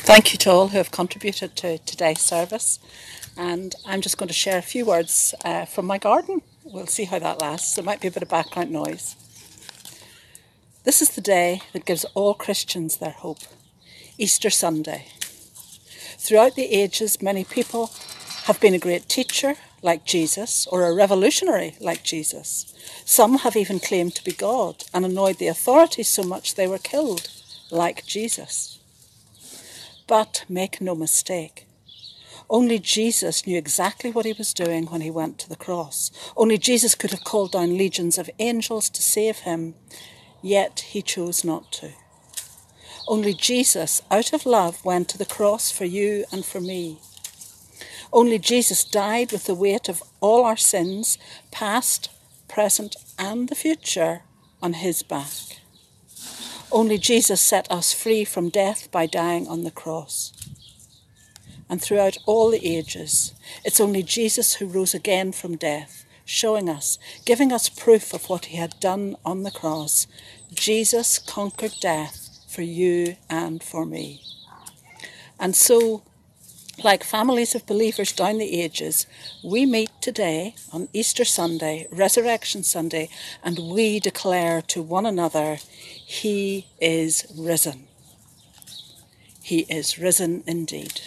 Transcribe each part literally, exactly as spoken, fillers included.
Thank you to all who have contributed to today's service, and I'm just going to share a few words uh, from my garden. We'll see how that lasts. There might be a bit of background noise. This is the day that gives all Christians their hope, Easter Sunday. Throughout the ages, many people have been a great teacher, like Jesus, or a revolutionary, like Jesus. Some have even claimed to be God and annoyed the authorities so much they were killed, like Jesus. But make no mistake, only Jesus knew exactly what he was doing when he went to the cross. Only Jesus could have called down legions of angels to save him, yet he chose not to. Only Jesus, out of love, went to the cross for you and for me. Only Jesus died with the weight of all our sins, past, present, and the future, on his back. Only Jesus set us free from death by dying on the cross. And throughout all the ages, it's only Jesus who rose again from death, showing us, giving us proof of what he had done on the cross. Jesus conquered death for you and for me. And so, like families of believers down the ages, we meet today on Easter Sunday, Resurrection Sunday, and we declare to one another, he is risen. He is risen indeed.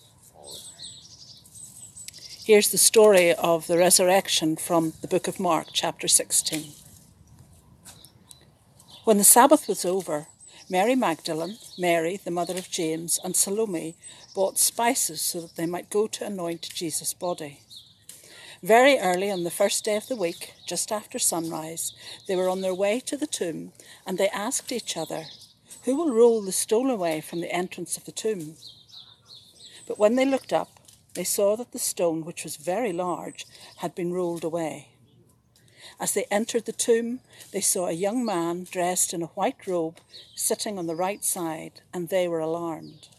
Here's the story of the resurrection from the book of Mark, chapter sixteen. When the Sabbath was over, Mary Magdalene, Mary, the mother of James, and Salome bought spices so that they might go to anoint Jesus' body. Very early on the first day of the week, just after sunrise, they were on their way to the tomb, and they asked each other, "Who will roll the stone away from the entrance of the tomb?" But when they looked up, they saw that the stone, which was very large, had been rolled away. As they entered the tomb, they saw a young man dressed in a white robe sitting on the right side, and they were alarmed.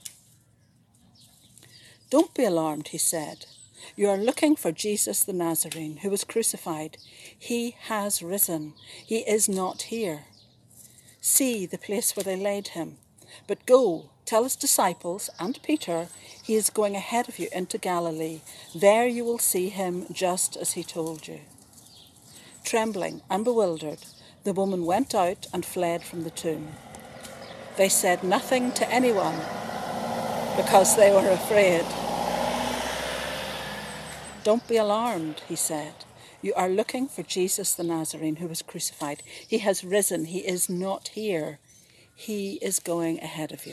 "Don't be alarmed," he said. "You are looking for Jesus the Nazarene, who was crucified. He has risen. He is not here. See the place where they laid him. But go, tell his disciples and Peter, he is going ahead of you into Galilee. There you will see him just as he told you." Trembling and bewildered, the woman went out and fled from the tomb. They said nothing to anyone because they were afraid. "Don't be alarmed," he said. "You are looking for Jesus the Nazarene who was crucified. He has risen. He is not here. He is going ahead of you."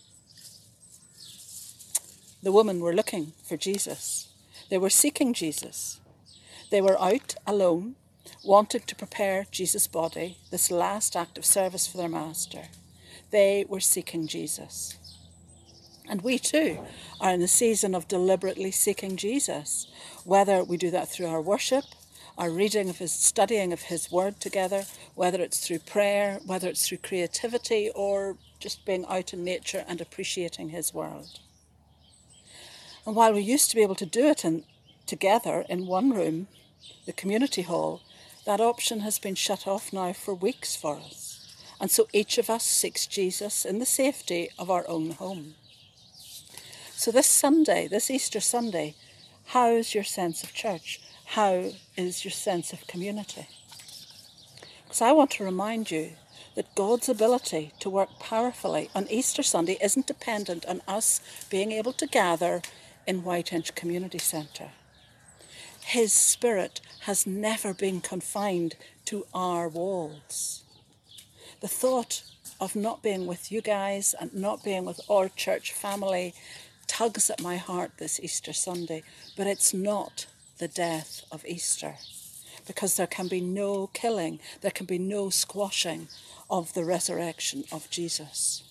The women were looking for Jesus. They were seeking Jesus. They were out alone, wanting to prepare Jesus' body, this last act of service for their master. They were seeking Jesus. And we too are in the season of deliberately seeking Jesus, whether we do that through our worship, our reading of his, studying of his word together, whether it's through prayer, whether it's through creativity, or just being out in nature and appreciating his world. And while we used to be able to do it in, together in one room, the community hall, that option has been shut off now for weeks for us. And so each of us seeks Jesus in the safety of our own home. So this Sunday, this Easter Sunday, how is your sense of church? How is your sense of community? Because I want to remind you that God's ability to work powerfully on Easter Sunday isn't dependent on us being able to gather in Whiteinch Community Centre. His Spirit has never been confined to our walls. The thought of not being with you guys and not being with our church family tugs at my heart this Easter Sunday, but it's not the death of Easter, because there can be no killing, there can be no squashing of the resurrection of Jesus.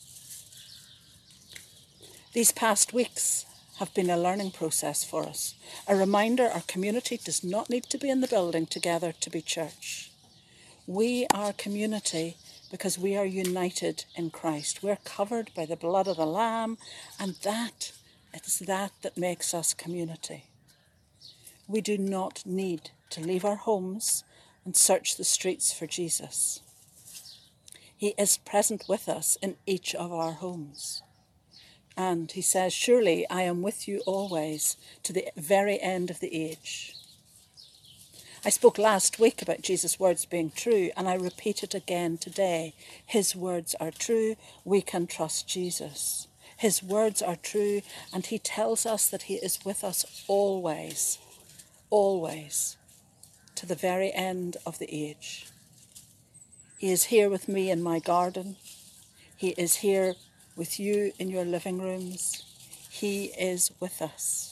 These past weeks have been a learning process for us, a reminder our community does not need to be in the building together to be church. We are community because we are united in Christ. We're covered by the blood of the Lamb, and that it's that that makes us community. We do not need to leave our homes and search the streets for Jesus. He is present with us in each of our homes. And he says, surely I am with you always to the very end of the age. I spoke last week about Jesus' words being true, and I repeat it again today. His words are true. We can trust Jesus. His words are true, and he tells us that he is with us always, always, to the very end of the age. He is here with me in my garden. He is here with you in your living rooms. He is with us.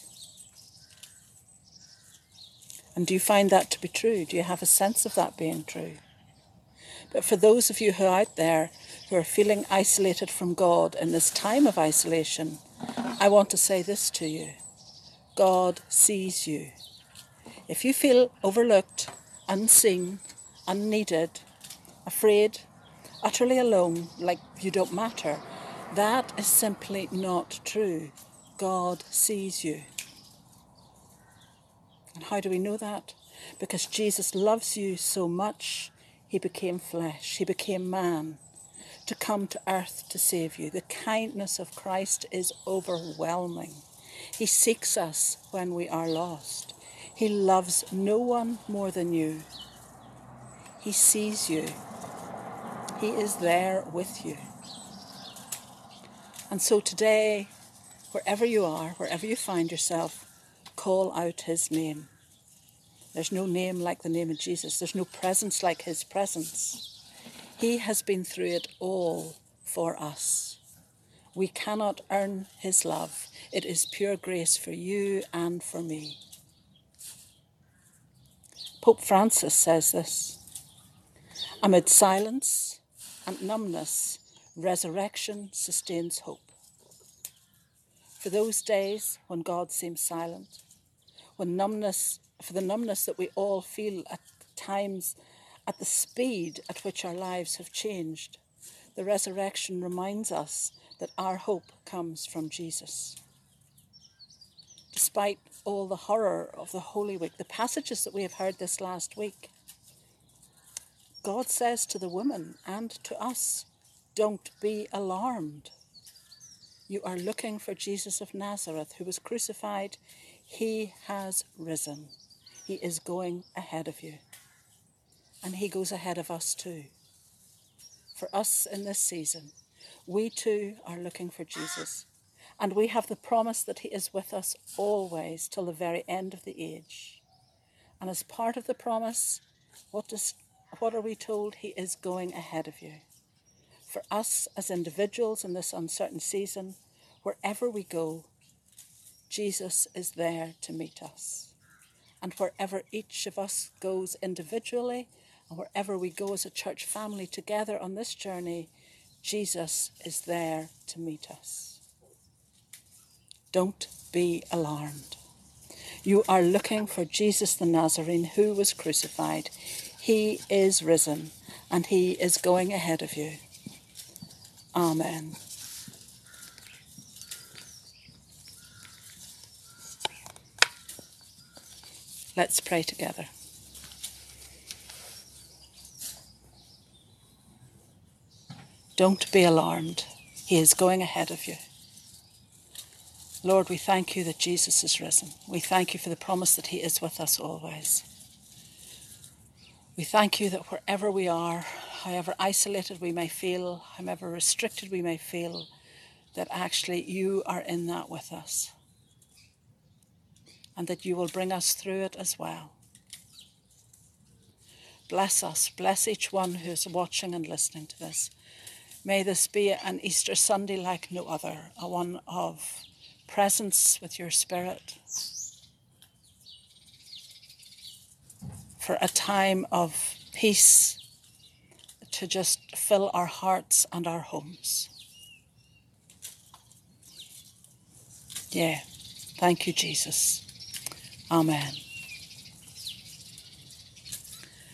And do you find that to be true? Do you have a sense of that being true? But for those of you who are out there who are feeling isolated from God in this time of isolation, I want to say this to you. God sees you. If you feel overlooked, unseen, unneeded, afraid, utterly alone, like you don't matter, that is simply not true. God sees you. And how do we know that? Because Jesus loves you so much, he became flesh, he became man, to come to earth to save you. The kindness of Christ is overwhelming. He seeks us when we are lost. He loves no one more than you. He sees you. He is there with you. And so today, wherever you are, wherever you find yourself, call out his name. There's no name like the name of Jesus. There's no presence like his presence. He has been through it all for us. We cannot earn his love. It is pure grace for you and for me. Pope Francis says this: amid silence and numbness, resurrection sustains hope. For those days when God seems silent, when numbness, for the numbness that we all feel at times, at the speed at which our lives have changed, the resurrection reminds us that our hope comes from Jesus. Despite all the horror of the Holy Week, the passages that we have heard this last week, God says to the woman and to us, don't be alarmed. You are looking for Jesus of Nazareth who was crucified. He has risen. He is going ahead of you. And he goes ahead of us too. For us in this season, we too are looking for Jesus. And we have the promise that he is with us always till the very end of the age. And as part of the promise, what does, what are we told? He is going ahead of you. For us as individuals in this uncertain season, wherever we go, Jesus is there to meet us. And wherever each of us goes individually, and wherever we go as a church family together on this journey, Jesus is there to meet us. Don't be alarmed. You are looking for Jesus the Nazarene who was crucified. He is risen and he is going ahead of you. Amen. Let's pray together. Don't be alarmed. He is going ahead of you. Lord, we thank you that Jesus is risen. We thank you for the promise that he is with us always. We thank you that wherever we are, however isolated we may feel, however restricted we may feel, that actually you are in that with us. And that you will bring us through it as well. Bless us. Bless each one who is watching and listening to this. May this be an Easter Sunday like no other, a one of presence with your Spirit, for a time of peace to just fill our hearts and our homes. Yeah, thank you, Jesus. Amen.